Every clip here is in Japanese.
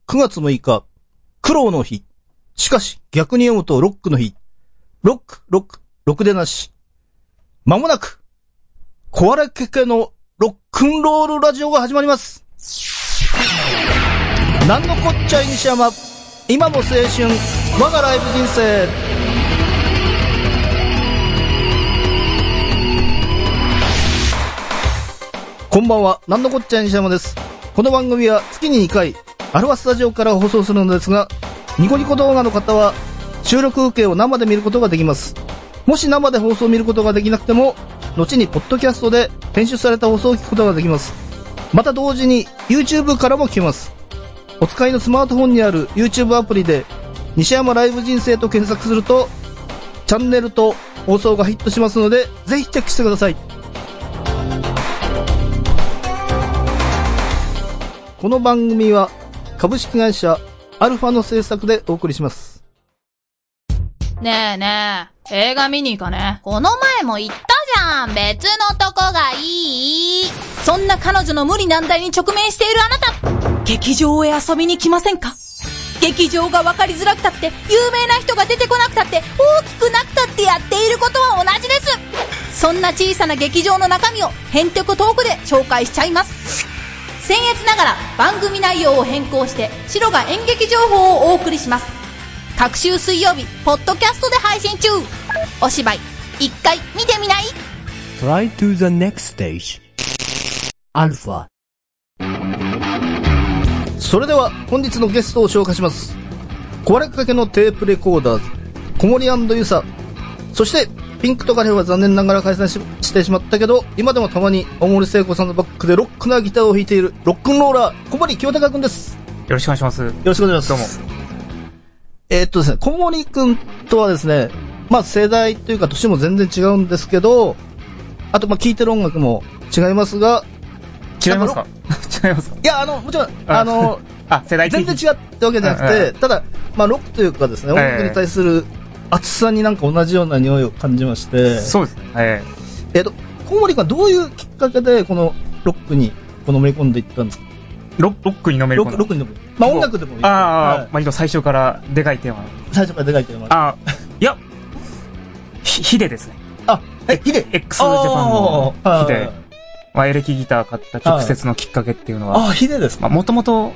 9月6日、苦労の日。しかし、逆に読むとロックの日。ロック、ロック、ロクでなし。まもなく、壊れかけのロックンロールラジオが始まります。なんのこっちゃい西山。今も青春、我がライブ人生。こんばんは、なんのこっちゃい西山です。この番組は月に2回、アルファスタジオから放送するのですが、ニコニコ動画の方は収録風景を生で見ることができます。もし生で放送を見ることができなくても、後にポッドキャストで編集された放送を聞くことができます。また同時に YouTube からも聞けます。お使いのスマートフォンにある YouTube アプリで西山ライブ人生と検索するとチャンネルと放送がヒットしますので、ぜひチェックしてください。この番組は株式会社アルファの制作でお送りします。 ねえねえ、映画見に行かね。この前も言ったじゃん。別のとこがいい。そんな彼女の無理難題に直面しているあなた、劇場へ遊びに来ませんか？劇場が分かりづらくたって、有名な人が出てこなくたって、大きくなくたってやっていることは同じです。そんな小さな劇場の中身をヘンテコトークで紹介しちゃいます。僭越ながら番組内容を変更して白が演劇情報をお送りします。各週水曜日ポッドキャストで配信中。お芝居一回見てみない？ Try to the next stage. アルファ。 それでは本日のゲストを紹介します。壊れかけのテープレコーダーズ小森&ゆさ、そしてピンクとガレは残念ながら解散してしまったけど、今でもたまに大森聖子さんのバックでロックなギターを弾いているロックンローラー小森清隆くんです。 よろしくお願いします。よろしくお願いします。 どうも。 ですね、小森くんとはですね、まあ世代というか年も全然違うんですけど、あとまあ聴いてる音楽も違いますが、 違いますか？違いますか？ いや、もちろん、 世代的全然違ったわけじゃなくて、ただ、まあロックというかですね、音楽に対する熱さになんか同じような匂いを感じまして。 そうですね。 小森くんはどういうきっかけでこのロックにのめり込んでいったんですか？ ロックにのめり込んだ。 ロックにのめり込んだ。まあ音楽でもいいです。 割と最初からでかいテーマ。 最初からでかいテーマ。 いや、ヒデですね。 ヒデ x ジャパンのヒデ。まあ、エレキギター買った直接のきっかけっていうのは。 ヒデですか？ もともと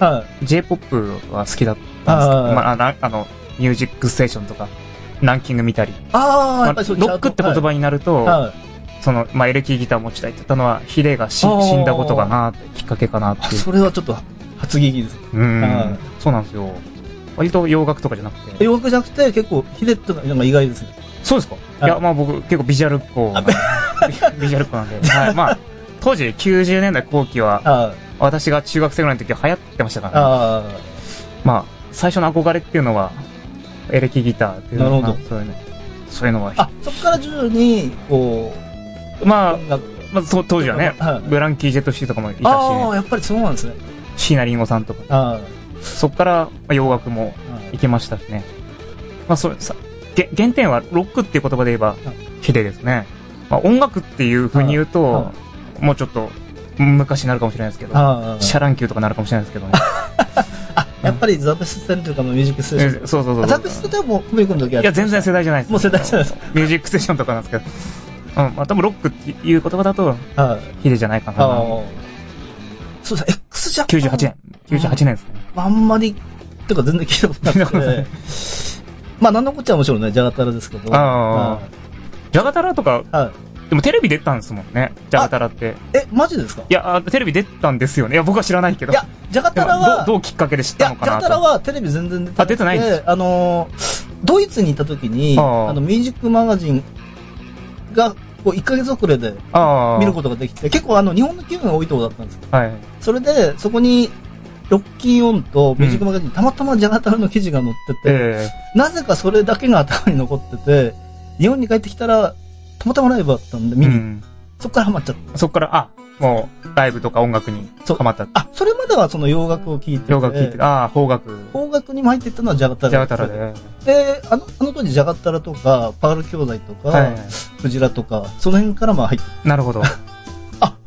J-POP は好きだったんですけど、まあ、ミュージックステーションとか、ランキング見たり。ロックって言葉になると、まあ、エレキギター持ちたいって言ったのは、ヒデが死んだことかなって、きっかけかなっていう。 それはちょっと、初聞きです。 そうなんですよ。割と洋楽とかじゃなくて。 洋楽じゃなくて、結構、ヒデってのが意外ですね。 そうですか？いや、まあ僕、結構ビジュアルっ子。ビジュアルっ子なんで。はい。まあ、当時90年代後期は、私が中学生ぐらいの時は流行ってましたからね。まあ、最初の憧れっていうのは、エレキギターっていうのが、そういうのは。 そこから徐々に、こう、まあ、当時はね、ブランキー・ジェット・シーとかもいたし、 やっぱりそうなんですね。 椎名林檎さんとか。そこから洋楽も行けましたしね。まあ、原点はロックっていう言葉で言えば、ヒデですね。まあ、音楽っていう風に言うと、もうちょっと昔になるかもしれないですけど、シャランキューとかなるかもしれないですけどね。 やっぱりザ・ベスト10というかのミュージックステーション。そう。ザ・ベスト10も踏み込んだ時は。 いや、全然世代じゃないです。 もう世代じゃないです。 ミュージックステーションとかなんですけど。まあ、多分ロックっていう言葉だと、ヒデじゃないかな。 そうですね、X ジャパン。 98年ですね。 あんまり、てか全然聞いたことなくて。まあ、なんのこっちゃもちろんね、ジャガタラですけど。ジャガタラとか、でもテレビ出たんですもんね、ジャガタラって。 マジですか？ いや、テレビ出たんですよね。いや、僕は知らないけど。いや、 ジャガタラは、 どうきっかけで知ったのかなと。 ジャガタラはテレビ全然出てないんですか？ ドイツにいた時に、ミュージックマガジンが、こう、1ヶ月遅れで見ることができて、結構日本の気分が多いところだったんですよ。はい。それで、そこに、ロッキンオンとミュージックマガジン、たまたまジャガタラの記事が載ってて、なぜかそれだけが頭に残ってて、日本に帰ってきたら、たまたまライブあったんで見に、そっからハマっちゃった。 そっから、もう、ライブとか音楽にハマった。 それまではその洋楽を聴いてて。 洋楽聴いてて、邦楽。 邦楽にも入っていったのはジャガタラ。 ジャガタラで。 で、あの当時ジャガタラとか、パール兄弟とか、クジラとか、その辺から入って。 なるほど。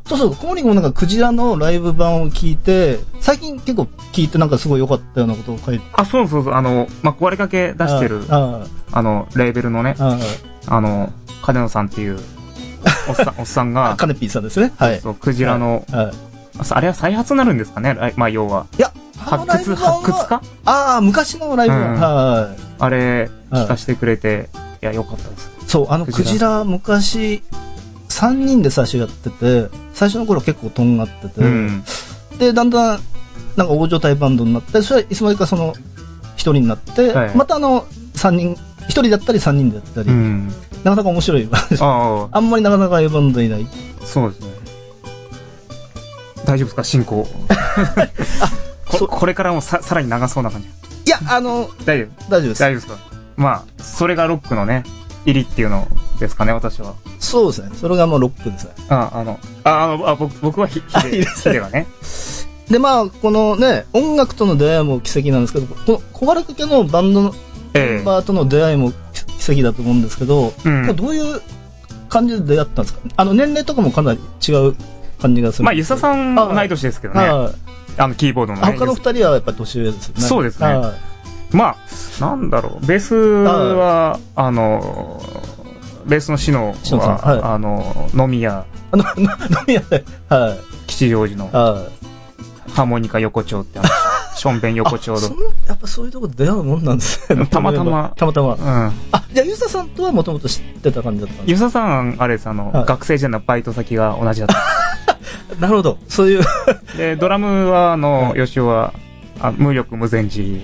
そうそう、コモリ君もなんかクジラのライブ版を聞いて、最近結構聞いてなんかすごい良かったようなことを書いて。 そうそうそう、壊れかけ出してる、レーベルのね、金野さんっていう、おっさんが、 カネピーさんですね。はい。 そう、クジラの、あれは再発になるんですかね、まあ、要は。 いや、 発掘か昔のライブ版。はい。 あれ、聞かせてくれて、いや、良かったです。 そう、クジラ、昔、3人で最初やってて、最初の頃結構とんがってて、で、だんだん、なんか大所帯バンドになって、それはいつまでか1人になって、また3人、1人だったり3人でやったり、なかなか面白い。あんまりなかなかいうバンドいない。 そうですね。大丈夫ですか進行。これからもさらに長そうな感じ。 いや、 大丈夫です。 大丈夫です。 大丈夫ですかまあ、それがロックのね、入りっていうのですかね、私は。 そうですね。それがもうロックですね。 僕はヒデがね。 で、まあ、このね、音楽との出会いも奇跡なんですけど、この壊れかけのバンドのメンバーとの出会いも奇跡だと思うんですけど、どういう感じで出会ったんですか？年齢とかもかなり違う感じがする。 まあ、遊佐さん同い年ですけどね。キーボードのね。 他の二人はやっぱり年上ですよね。 そうですね。まあ、なんだろう、ベースは、ベースのシノは、飲み屋。 飲み屋で、 吉祥寺の、ハーモニカ横丁ってションベン横丁の。 やっぱそういうとこで出会うもんなんですね。 たまたま。 じゃあ、ユーサさんとはもともと知ってた感じだったんですか？ ユーサさん、あれです、学生時代のバイト先が同じだった。 なるほど。そういう。 で、ドラムは、吉尾は、無力無前寺。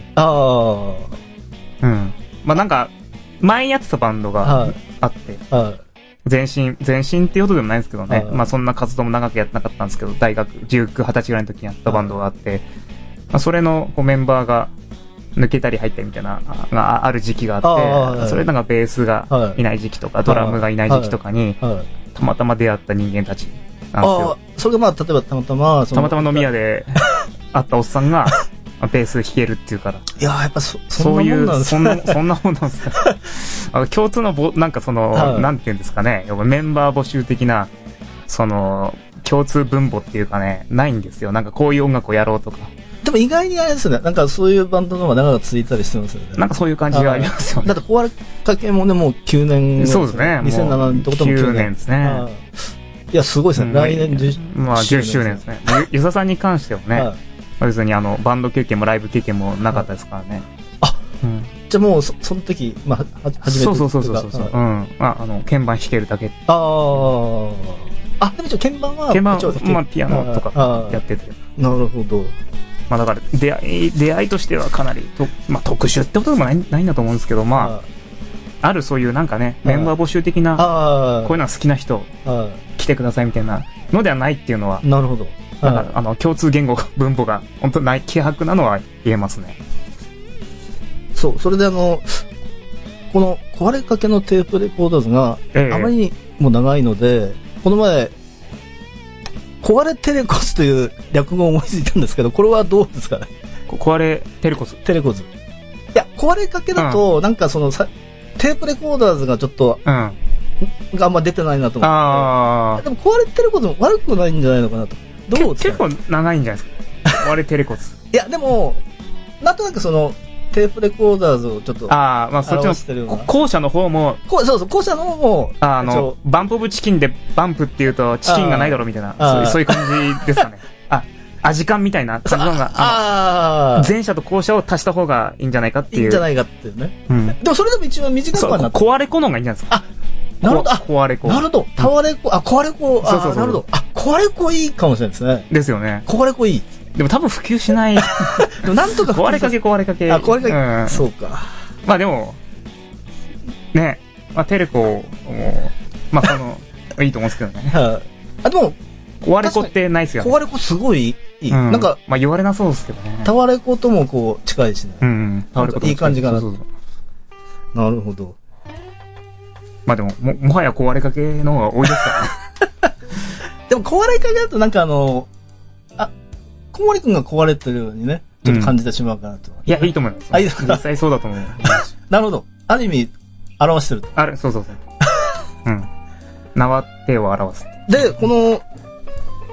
まあ、なんか、前やってたバンドがあって、前進っていうことでもないんですけどね。まあ、そんな活動も長くやってなかったんですけど、大学19、20歳ぐらいの時にやったバンドがあって、まあ、それのメンバーが抜けたり入ったりみたいな、がある時期があって、それなんかベースがいない時期とか、ドラムがいない時期とかに、たまたま出会った人間たちなんですよ。 それがまあ、例えばたまたま飲み屋で会ったおっさんが、ベース弾けるっていうから。 いやー、やっぱそんなもんなんですか。そんなもんなんですか。共通のなんかなんていうんですかね、メンバー募集的な、共通分母っていうかね、ないんですよ。なんかこういう音楽をやろうとか。 でも意外にあれですね、なんかそういうバンドの方が長く続いたりしてますよね。 なんかそういう感じがありますよね。 だって壊れかけもね、もう9年。 そうですね。 2007年ってことも 9年ですね。 いや、すごいですね。来年 10周年ですね。遊佐さんに関してはね、別にバンド経験もライブ経験もなかったですからね。 じゃあもうその時、まあ、初めて。 そう。鍵盤弾けるだけ。 でも鍵盤はまあ、ピアノとかやってて。 なるほど。 まあだから、出会いとしてはかなりまあ特殊ってことでもないんだと思うんですけど、まあ、あるそういうなんかね、メンバー募集的な、こういうのが好きな人、来てくださいみたいなのではないっていうのは、 なるほど。 なんか共通言語、分母が本当ない希薄なのは言えますね。 そう、それでこの壊れかけのテープレコーダーズがあまりにも長いので、この前、壊れテレコスという略語を思いついたんですけど、これはどうですかね？ 壊れテレコス。 いや、壊れかけだと、なんかテープレコーダーズがちょっと、があんま出てないなと思って。でも壊れテレコスも悪くないんじゃないのかなと。どうですか？ 結構長いんじゃないですか。壊れテレコス。 いや、でも、なんとなくテープレコーダーズをちょっと、 まあそっちの、後者の方も、 そう、後者の方も、 バンプオブチキンでバンプっていうと、チキンがないだろみたいな、そういう感じですかね。アジカンみたいな感じのが、前者と後者を足した方がいいんじゃないかっていう。 いいんじゃないかっていうね。でもそれでも一番短くはなって。 壊れ子の方がいいんじゃないですか。 なるほど。 壊れ子。 なるほど。壊れ子、壊れ子、なるほど。壊れ子いいかもしれないですね。 ですよね。 壊れ子いい。 でも多分普及しない。でもなんとか壊れかけ。 壊れかけ。そうか。 まあでも、ね、まあテレコも、まあいいと思うんですけどね。 でも、 壊れ子ってないですよね。 壊れ子すごいいい。なんか、 まあ言われなそうですけどね。 タワレコともこう近いしね。 タワレコともいい感じかな。なるほど。 まあでも、もはや壊れかけの方が多いですからね。 でも壊れかけだとなんか小森くんが壊れてるようにね、ちょっと感じてしまうかなと。 いや、いいと思います。実際そうだと思う。 なるほど。ある意味、表してると。 そう。縄手を表す。 で、この、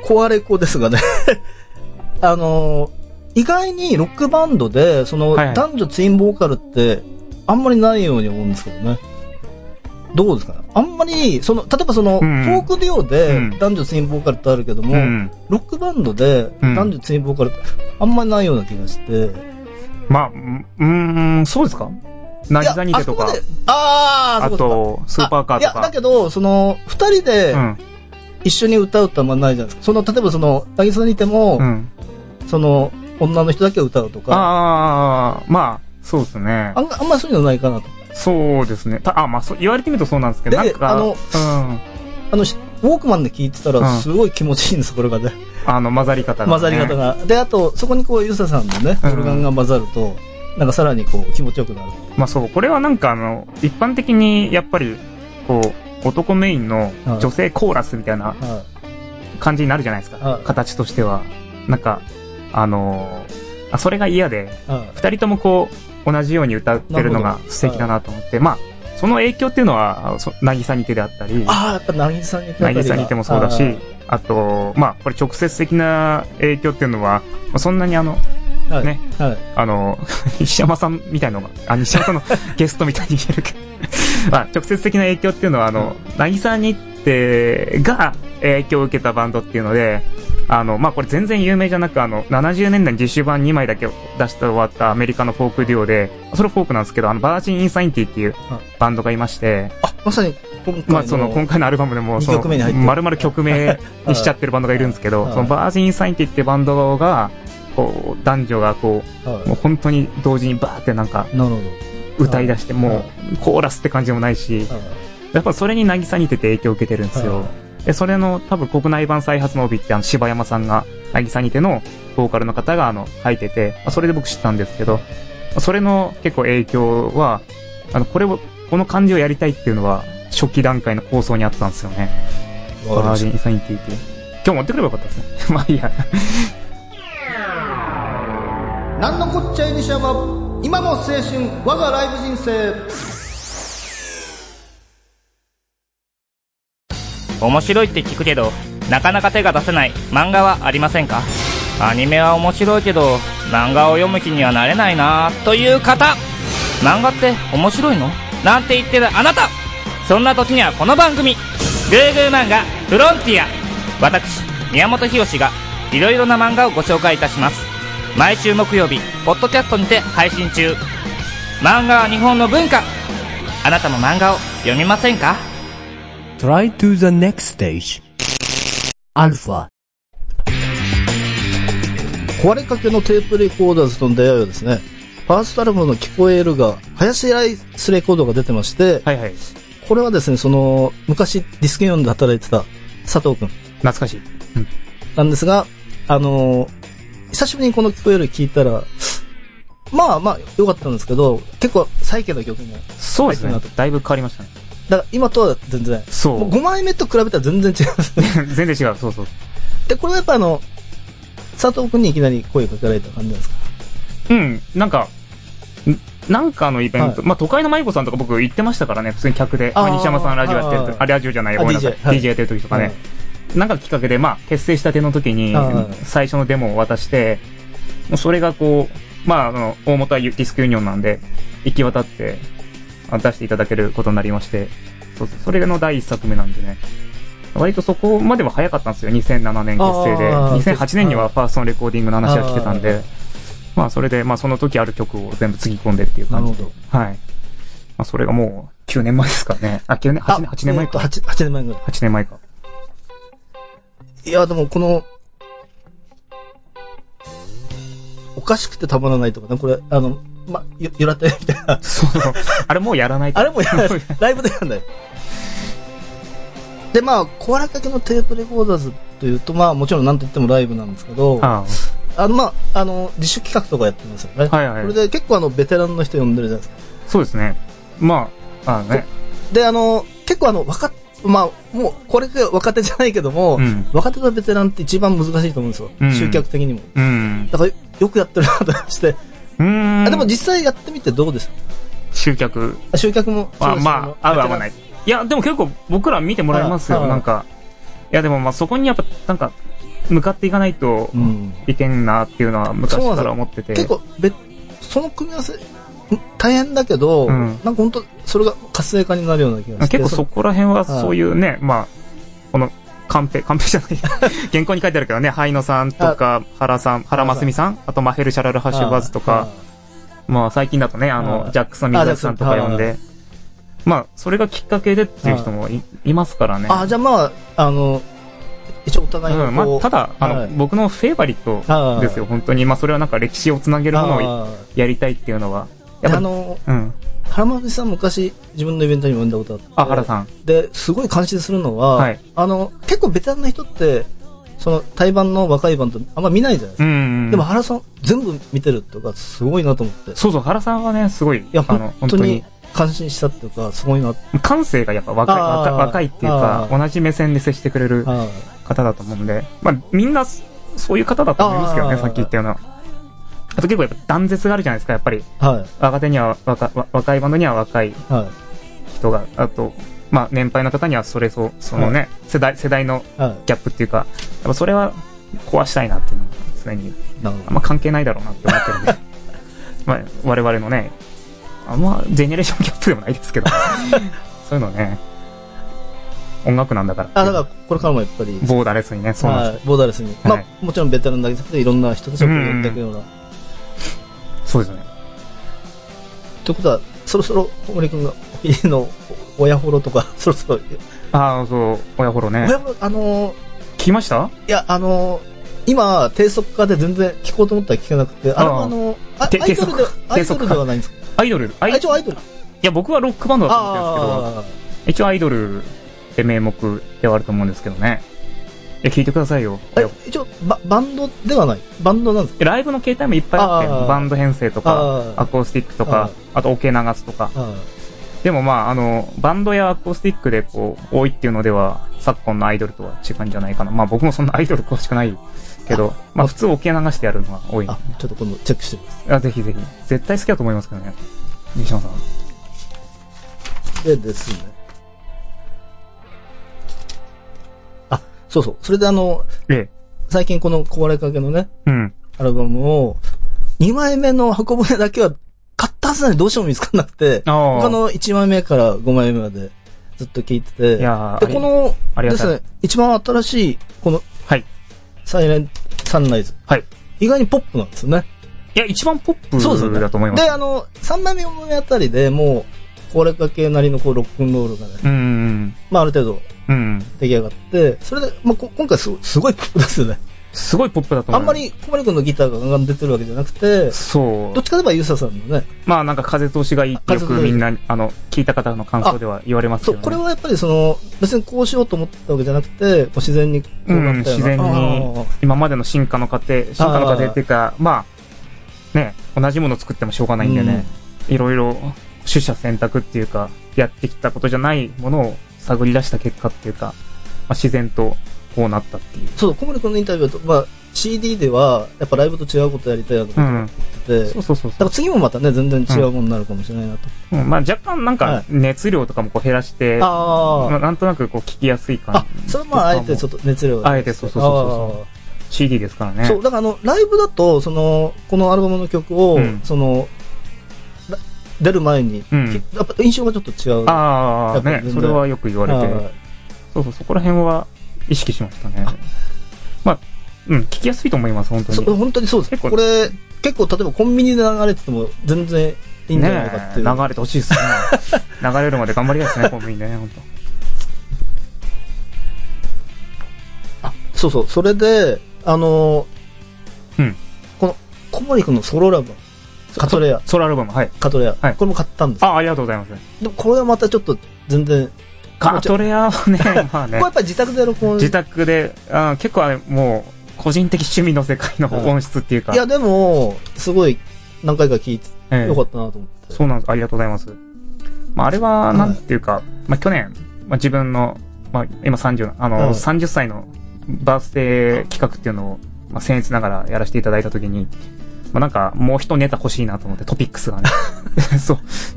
コアレコですがね。意外にロックバンドで、 はいはい男女ツインボーカルって、あんまりないように思うんですけどね。どうですかね。あんまり、例えばフォークデュオで男女ツインボーカルってあるけども、ロックバンドで男女ツインボーカルってあんまりないような気がして。 まあ、そうですか？渚にてとか。あと、スーパーカーとか。 いや、だけど、二人で、一緒に歌うってあんまないじゃないですか。例えば渚にても、女の人だけ歌うとか。 まあ、そうですね。 あんまりそういうのないかなと。 そうですね。まあ、言われてみるとそうなんですけど、なんか、 ウォークマンで聞いてたら、すごい気持ちいいんです、これがね。 混ざり方が、ね。 混ざり方が。で、あと、そこにユサさんのね、オルガンが混ざると、なんかさらに気持ちよくなる。 まあそう、これはなんか一般的に、やっぱり、男メインの女性コーラスみたいな感じになるじゃないですか。形としては。なんか、それが嫌で、二人とも同じように歌ってるのが素敵だなと思って、まあ、その影響っていうのは、渚にてであったり、 やっぱ渚にて渚にてもそうだし、あと、まあ、これ直接的な影響っていうのは、そんなにね、西山さんみたいなのが、西山さんのゲストみたいに言えるけど、まあ、直接的な影響っていうのは、渚にてが影響を受けたバンドっていうので、まあ、これ全然有名じゃなく、70年代に実習版2枚だけ出して終わったアメリカのフォークデュオで、それフォークなんですけど、バージン・インサインティっていうバンドがいまして、 まさに今回のアルバムでも、丸々曲名にしちゃってるバンドがいるんですけど、そのバージン・インサインティってバンドが、男女がもう本当に同時にバーってなんか、歌い出して、もう、コーラスって感じでもないし、やっぱそれに渚にて影響を受けてるんですよ。で、それの多分国内版再発の帯って柴山さんが、渚にてのボーカルの方が書いてて、それで僕知ったんですけど、それの結構影響は、この感じをやりたいっていうのは、初期段階の構想にあったんですよね。バージン・インサインティっていう。今日持ってくればよかったですね。まあいいや。 なんのこっちゃいにしゃば、今の青春、我がライブ人生。 面白いって聞くけど、なかなか手が出せない漫画はありませんか？アニメは面白いけど、漫画を読む気にはなれないなという方、漫画って面白いの？なんて言ってるあなた、そんな時にはこの番組、グーグー漫画フロンティア。私、宮本浩がいろいろな漫画をご紹介いたします。毎週木曜日、ポッドキャストにて配信中。漫画は日本の文化。あなたも漫画を読みませんか？ Try to the next stage. Alpha. 壊れかけのテープレコーダーズとの出会いはですね、ファーストアルバムの聞こえるが、林ライスレコードが出てまして、 はいはい。 これはですね、昔ディスクユニオンで働いてた佐藤くん。 懐かしい。うん。 なんですが、久しぶりにこの聞こえる聞いたら、まあまあ良かったんですけど、結構サイケな曲も。 そうですね。だいぶ変わりましたね。 だから今とは全然。 そう。 5枚目と比べたら全然違いますね。 全然違う。そうそう。 で、これはやっぱ佐藤くんにいきなり声かけられた感じなんですか？ うん。なんかのイベント、まあ、都会の舞子さんとか僕行ってましたからね、普通に客で。西山さんラジオやってるラジオじゃないよ、ごめんなさい。DJ やってる時とかね。なんかきっかけで、まあ、結成したての時に、最初のデモを渡して、もうそれがまあ、大元はディスクユニオンなんで、行き渡って、出していただけることになりまして、それの第一作目なんでね。割とそこまでは早かったんですよ、2007年結成で。2008年にはファーストのレコーディングの話が来てたんで、まあ、それで、まあ、その時ある曲を全部つぎ込んでっていう感じで。はい。まあ、それがもう、9年前ですかね。8年前か。 8年前ぐらい。 8年前か。 いや、でもおかしくてたまらないとかね、これ、ゆらてみたいな。 そう。あれもうやらないと。 あれもうやらない。ライブでやらない。で、まあ、壊れかけのテープレコーダーズというと、まあ、もちろん何と言ってもライブなんですけど、まあ、自主企画とかやってますよね。はいはい。これで結構ベテランの人呼んでるじゃないですか。 そうですね。まあ、ね。 で、結構まあ、もう、これが若手じゃないけども、若手とベテランって一番難しいと思うんですよ。集客的にも。だから、よくやってるなとして。でも実際やってみてどうですか？集客も。 まあ、合う合わない。いや、でも結構僕ら見てもらいますよ。なんか。いや、でもまあそこにやっぱ、なんか、 向かっていかないとうん。 いけんなっていうのは昔から思ってて。 結構、その組み合わせ、大変だけど、 うんなんか本当それが活性化になるような気がして。 結構そこら辺はそういうね、まあ、この、カンペじゃない、原稿に書いてあるけどね、ハイノさんとか、原マスミさん、あとマヘルシャラルハシュバズとか、まあ最近だとね、ジャックソン・水崎さんとか呼んで、まあ、それがきっかけでっていう人もいますからね。 じゃあまあ、一応お互いのまあ、ただ、 はい僕のフェイバリットですよ、本当に。まあ、それはなんか歴史をつなげるものをやりたいっていうのは。 やっぱ原間さん昔自分のイベントにも呼んだことあって。 原さん。 で、すごい感心するのは、 はい、 結構ベテランな人って、その対バンの若いバンとあんま見ないじゃないですか。でも原さん全部見てるとかすごいなと思って。 そうそう、原さんはね、すごい。 いや、本当に感心したっていうか、すごいな。 感性がやっぱ若いっていうか、同じ目線で接してくれる方だと思うんで、まあみんなそういう方だと思いますけどね、さっき言ったような。あと結構やっぱ断絶があるじゃないですか、やっぱり。 はい、 若手には若いバンドには若い人が、あと、まあ年配の方にはそのね、世代のギャップっていうか、やっぱそれは壊したいなっていうのは常に、あんま関係ないだろうなって思ってるんで。まあ我々のね、あんまジェネレーションギャップでもないですけど、そういうのね、音楽なんだから。 だからこれからもやっぱり。 ボーダレスにね、そうなんです。 ボーダレスに。まあもちろんベテランだけじゃなくていろんな人たちを呼んでいくような。 そうですね。 ということは、そろそろ小森くんが家の親ホロとか、そろそろ。 そう、親ホロね。 親ホロ、 聞きました？ いや、今、低速化で全然聞こうと思ったら聞けなくて、アイドルではないんですか？ アイドル。 一応アイドル。いや、僕はロックバンドだと思ってるんですけど、一応アイドルって名目ではあると思うんですけどね。聞いてくださいよ。 一応、バンドではない。バンドなんですか？ ライブの形態もいっぱいあって、バンド編成とか、アコースティックとか、あとオケ流すとか。でもまあ、バンドやアコースティックでこう、多いっていうのでは、昨今のアイドルとは違うんじゃないかな。まあ僕もそんなアイドル詳しくないけど、まあ普通オケ流してやるのが多い。 ちょっと今度チェックしてみます。 ぜひぜひ。絶対好きだと思いますけどね。西野さん。 でですね。そうそう。それで最近この壊れかけのね、アルバムを、2枚目の箱舟だけは買ったはずなのにどうしても見つからなくて、他の1枚目から5枚目までずっと聴いてて、で、この、ですね、一番新しい、この、サイレンサンライズ。意外にポップなんですよね。 いや、一番ポップだと思います。 で、3枚目、4枚目あたりでもう、壊れかけなりのこうロックンロールがね、まあある程度、出来上がって、それで、まあ、今回すごいポップですよね。 すごいポップだと思う。 あんまり小森くんのギターがガンガン出てるわけじゃなくて、 そう。 どっちかといえばユーサさんのね。 まあなんか風通しがいいってよくみんな、聞いた方の感想では言われますけどね。 そう、これはやっぱり別にこうしようと思ったわけじゃなくて、自然にこうなったような。 自然に、今までの進化の過程っていうか、まあ、ね、同じものを作ってもしょうがないんでね、いろいろ取捨選択っていうか、やってきたことじゃないものを探り出した結果っていうか、まあ、自然とこうなったっていう。 そう、小森くんのインタビューだと、まあ、CD では、やっぱライブと違うことやりたいなと思ってて、 そう。 だから次もまたね、全然違うものになるかもしれないなと。 まあ若干なんか熱量とかもこう減らして、まあなんとなくこう聞きやすい感じ。 それはまああえてちょっと熱量あえてそう。CD ですからね。 そう、だからライブだと、このアルバムの曲を、出る前に、やっぱ印象がちょっと違う。 ね、それはよく言われて。そう、そこら辺は意識しましたね。まあ、聞きやすいと思います、本当に。 本当にそうです。これ、結構、例えばコンビニで流れてても全然いいんじゃないかっていう。 流れてほしいですね。流れるまで頑張りたいですね、コンビニでね、本当。そう。それで、この、小森くんのソロラブ。カトレア。 ソロアルバム、はい。 カトレア。これも買ったんです。 ありがとうございます。 でもこれはまたちょっと全然。 カトレアはね、まあね。 これやっぱり自宅で録音。 自宅で、結構もう、個人的趣味の世界の音質っていうか。 いや、でも、すごい、何回か聞いて、よかったなと思って。 そうなんです。ありがとうございます。まあ、あれは、なんていうか、まあ、去年、まあ、自分の、まあ、今30歳のバースデー企画っていうのを、まあ、僭越ながらやらせていただいたときに、まあ、なんか、もう一ネタ欲しいなと思って、トピックスがね。そう。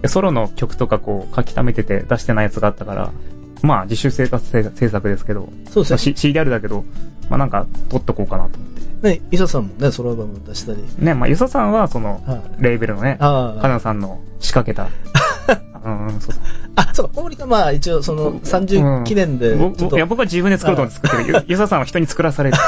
ソロの曲とかこう、書き溜めてて出してないやつがあったから、まあ、自主制作ですけど、 そうですね。 CD あるだけど、 まあなんか、撮っとこうかなと思って。 ね、伊佐さんもね、ソロアルバム出したり。 ね、まあ、伊佐さんは、その、レーベルのね、かなさんの仕掛けた。そうそう。 そうか、小森君まあ、一応、その、30記念で。 いや、僕は自分で作ろうと思って作ってる。伊佐さんは人に作らされる。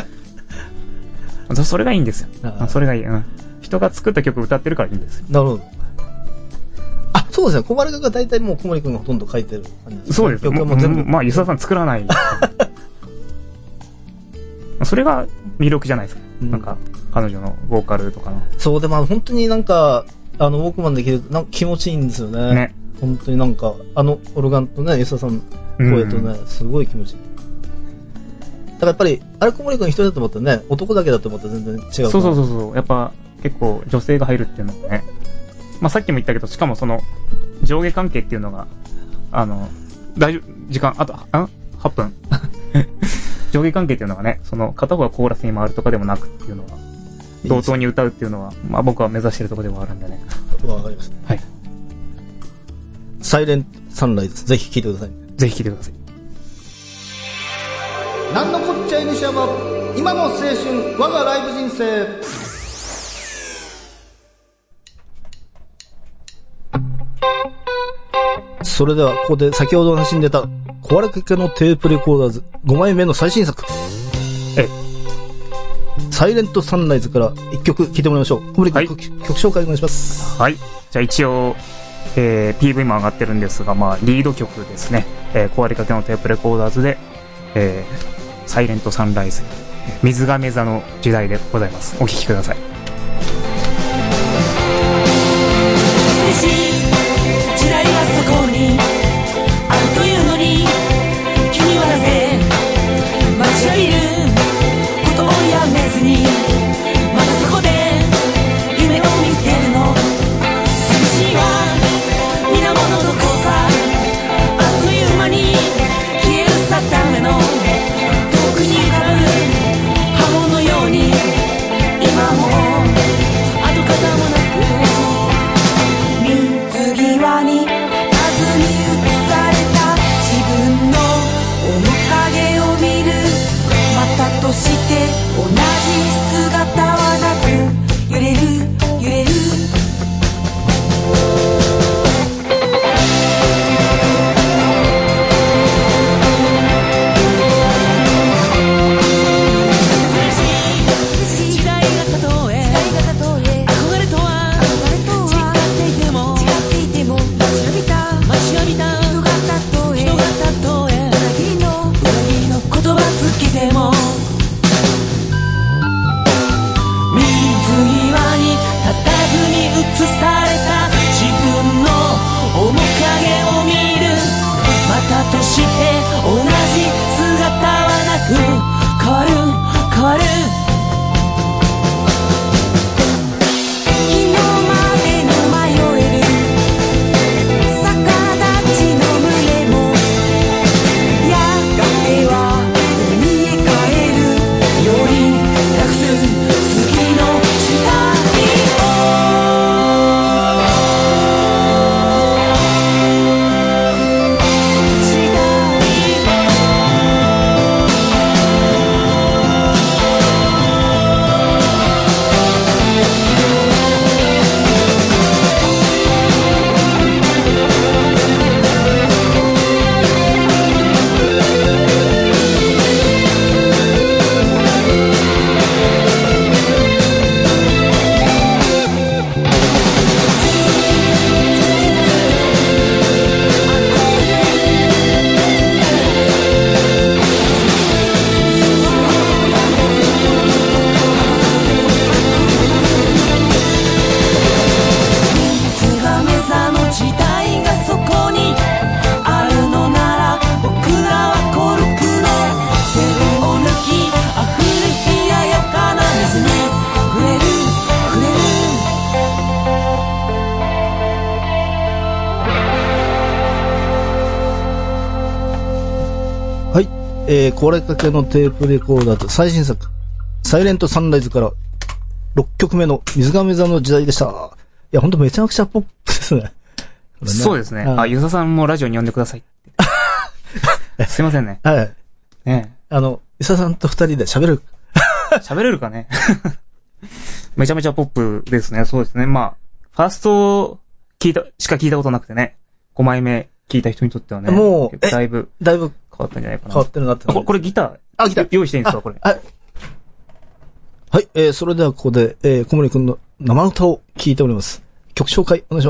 それがいいんですよ。それがいい。人が作った曲を歌ってるからいいんですよ。 なるほど。そうですね。小丸君が大体もう小森君がほとんど書いてる感じです。 そうです。曲はもう全部。まあ、伊佐さん作らない。それが魅力じゃないですか。なんか、彼女のボーカルとかの。 そう、でも本当になんか、ウォークマンできると、なんか気持ちいいんですよね。ね。本当になんか、オルガンとね、伊佐さん声とね、すごい気持ちいい。だからやっぱり、あれ小森君一人だと思ったらね、男だけだと思ったら全然違う。 そう。やっぱ、結構女性が入るっていうのもね。まあ、さっきも言ったけど、しかもその、上下関係っていうのが、大丈夫、時間、あと、8分。上下関係っていうのがね、その、片方がコーラスに回るとかでもなくっていうのは、同等に歌うっていうのは、まあ僕は目指してるところではあるんでね。 わかりました。はい。サイレントサンライズ、ぜひ聴いてください。 ぜひ聴いてください。 なんのこっちゃい西山、今の青春、我がライブ人生。それでは、ここで先ほど話に出た、壊れかけのテープレコーダーズ5枚目の最新作。サイレントサンライズから1曲聴いてもらいましょう。小森君、曲紹介お願いします。 はい。じゃあ一応、PV も上がってるんですが、まあ、リード曲ですね。壊れかけのテープレコーダーズで、サイレントサンライズ、水亀座の時代でございます。お聴きください。 時代はそこにあるというのに、君はなぜ待ちわびることをやめずに、またそこで夢を見てるの。寂しいは皆物どこか、あっという間に消えるさための遠くに浮かぶ波紋のように、今も跡形もなく水際に映された自分の面影を見る。またとして同じ姿はなく、揺れる揺れる。時代がたとえ憧れとは違っていても、待ちわびた人がたとえ裏切りの言葉つけても、水際に佇み映された自分の面影を見る。またとして同じ姿はなく、変わる変わる。昨日までの迷える逆立ちの群れも、やがては海へ帰るよりなくす次の時代壊れかけのテープレコーダーズ最新作、サイレントサンライズから6曲目の水亀座の時代でした。いや、ほんとめちゃくちゃポップですね。 そうですね。あ、ゆざさんもラジオに呼んでください。すいませんね。 はい。 ね伊佐さんと二人で喋る。 喋れるかね。めちゃめちゃポップですね。そうですね。まあ、ファーストしか聞いたことなくてね。5枚目聞いた人にとってはね。 もう、 だいぶ変わったんじゃないかな。 変わってるなって。 これギター。 あ、ギター。 用意していいんですかこれ。 はい、それではここで、小森くんの生歌を聞いております。曲紹介お願いします。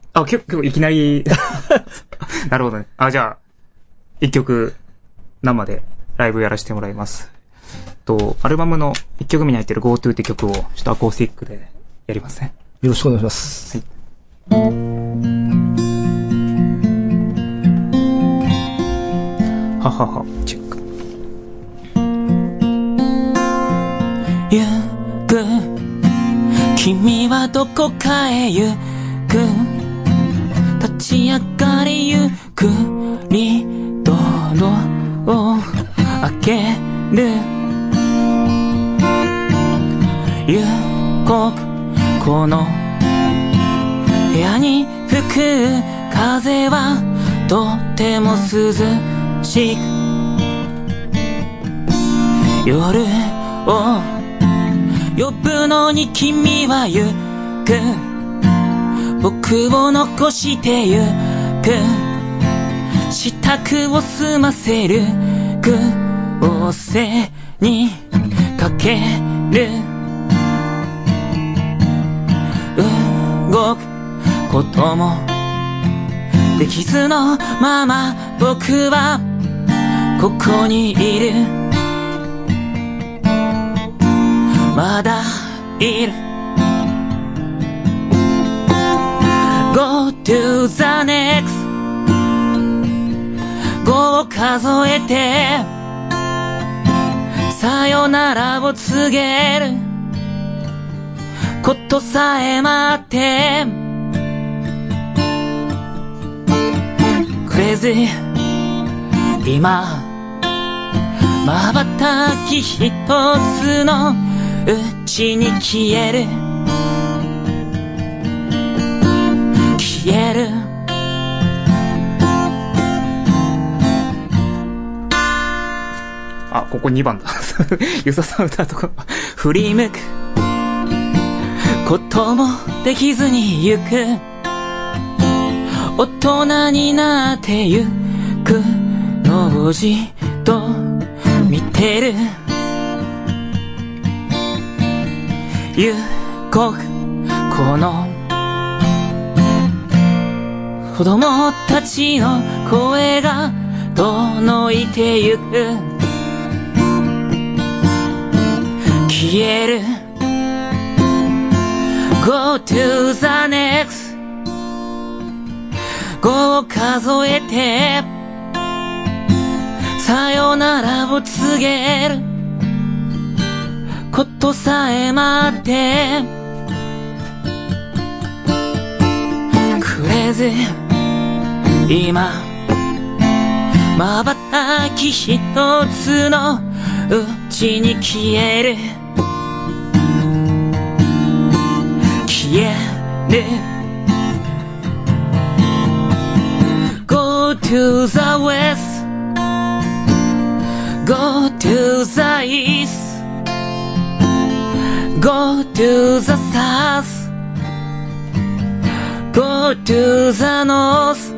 あ、結構いきなり。なるほどね。あ、じゃあ、一曲、生でライブやらせてもらいます。アルバムの1曲目に入ってる GoTo って曲をちょっとアコースティックでやりますね。 よろしくお願いします。はい。 ははは、チェック。 行く君はどこかへ行く立ち上がりゆっくりドアを開ける夕刻この部屋に吹く風はとても涼しく夜を呼ぶのに君は行く僕を残してゆく支度を済ませる仰せにかける動くこともできずのまま僕はここにいるまだいる Go to the next 5を数えてさよならを告げることさえ待ってクレイジー今瞬き一つのうちに消える消えるあ、ここ2番だ。ユサさん歌うとこ。 振り向くこともできずに行く大人になってゆくのをじっと見てる夕刻この子供たちの声が遠いてゆく消える Go to the next 5を数えてさよならを告げることさえ待ってクレイジー今瞬き一つのうちに消える消える Go to the west Go to the east Go to the south Go to the north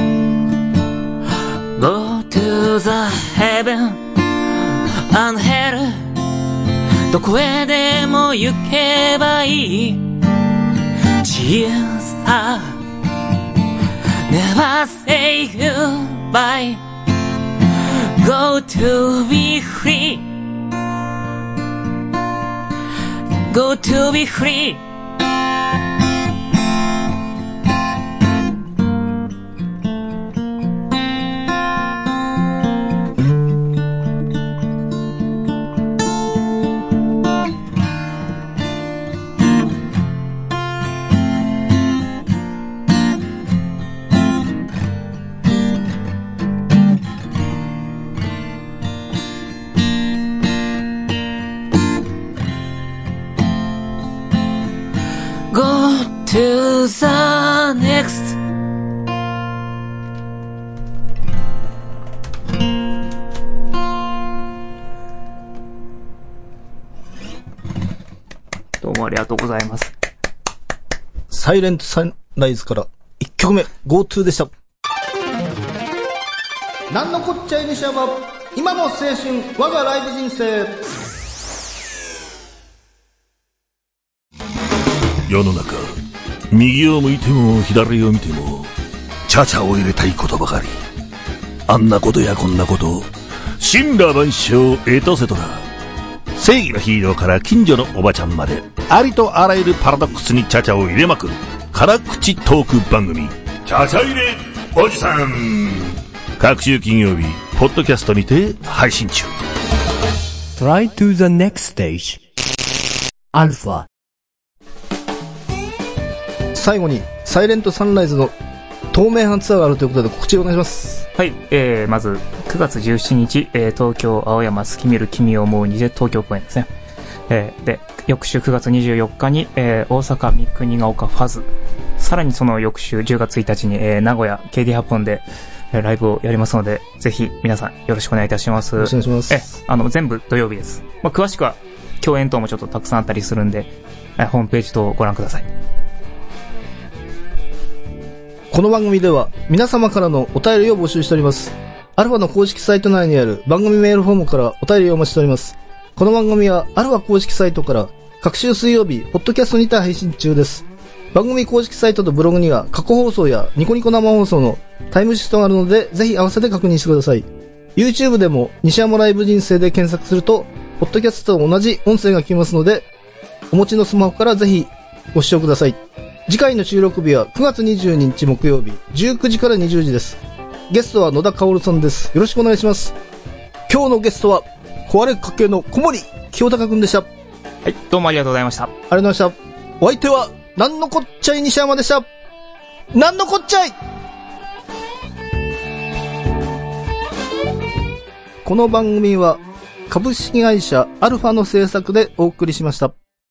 Go to the heaven and hell どこへでも行けばいい自由さ Never say goodbye Go to be free Go to be free もありがとうございます。 サイレントサンライズから1曲目 GoTo でした。なんのこっちゃい西山、今の青春我がライブ人生。 世の中、右を向いても左を見てもチャチャを入れたいことばかり。あんなことやこんなこと、神羅万象エトセトラ。正義のヒーローから近所のおばちゃんまで、ありとあらゆるパラドックスにチャチャを入れまくる辛口トーク番組、チャチャ入れおじさん。各週金曜日ポッドキャストにて配信中。 Try to the next stage. アルファ。 最後にサイレントサンライズの透明版ツアーがあるということで告知をお願いします。 はい、まず9月17日、東京青山月見る君を思うにて東京公演ですね。で翌週9月24日に、大阪三国ヶ丘ファズ、さらにその翌週10月1日に、名古屋 KD ハポンでライブをやりますので、ぜひ皆さんよろしくお願いいたします。 よろしくお願いします。 全部土曜日です。詳しくは共演等もちょっとたくさんあったりするんで、ホームページ等をご覧ください。 この番組では皆様からのお便りを募集しております。アルファの公式サイト内にある番組メールフォームからお便りをお待ちしております。この番組はアルファ公式サイトから各週水曜日ポッドキャストにて配信中です。番組公式サイトとブログには過去放送やニコニコ生放送のタイムシフトがあるので、ぜひ合わせて確認してください。 YouTube でも西山ライブ人生で検索するとポッドキャストと同じ音声が聞けますので、お持ちのスマホからぜひご視聴ください。次回の収録日は9月22日木曜日19時から20時です。ゲストは野田薫さんです。よろしくお願いします。今日のゲストは壊れかけの小森清隆くんでした。 はい、どうもありがとうございました。 ありがとうございました。お相手はなんのこっちゃい西山でした。なんのこっちゃい。この番組は株式会社アルファの制作でお送りしました。